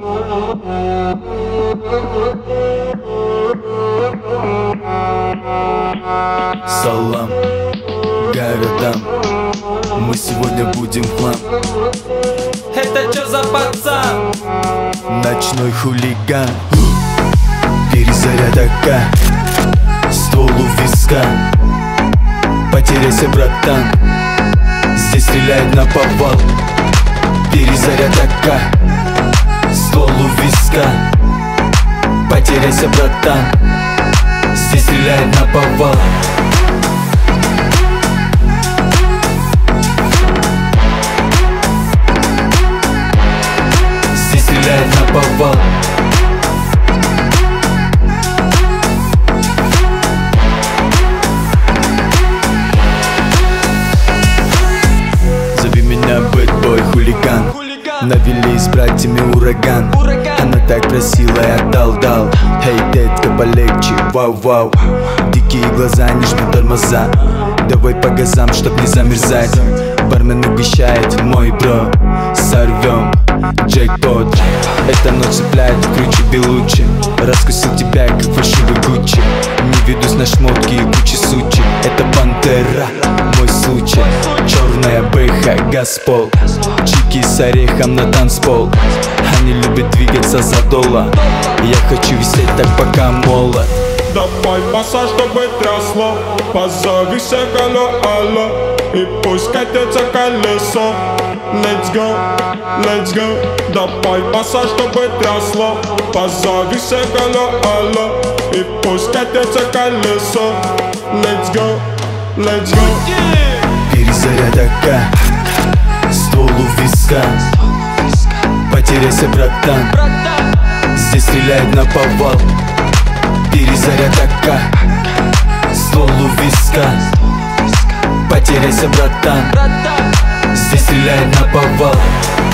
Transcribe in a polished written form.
Салам городам, мы сегодня будем в хлам. Это чё за пацан? Ночной хулиган, перезаряд АК, ствол у виска. Потеряйся, братан, здесь стреляют на повал. Перезаряд АК, ствол у виска. Потеряйся, братан, здесь стреляют на повал. Здесь стреляют на повал. Зови меня бэтбой, хулиган. Навели с братьями ураган. Она так просила, я дал. Эй, детка, полегче, вау-вау. Дикие глаза, не жми тормоза. Давай по газам, чтоб не замерзать. Бармен угощает, мой бро. Сорвем джекпот. Эта ночь цепляет круче Белучи. Раскусил тебя, как фальшивый Гуччи. Не ведусь на шмотки и кучи сучи. Это пантера, мой случай. Черная бэха, газпол. Чики с орехом на танцпол. Они любят двигаться за доллар. Я хочу висеть так, пока молод. Давай массаж, чтобы трясло. Позови всех, алло. И пусть катится колесо. Let's go, let's go. Давай массаж, чтобы трясло. Позови всех, алло. И пусть катится колесо. Let's go, let's go. Перезаряд АК, ствол у виска. Потеряйся, братан, здесь стреляют на повал. Перезаряд АК, ствол у виска. Потеряйся, братан, здесь стреляют на повал.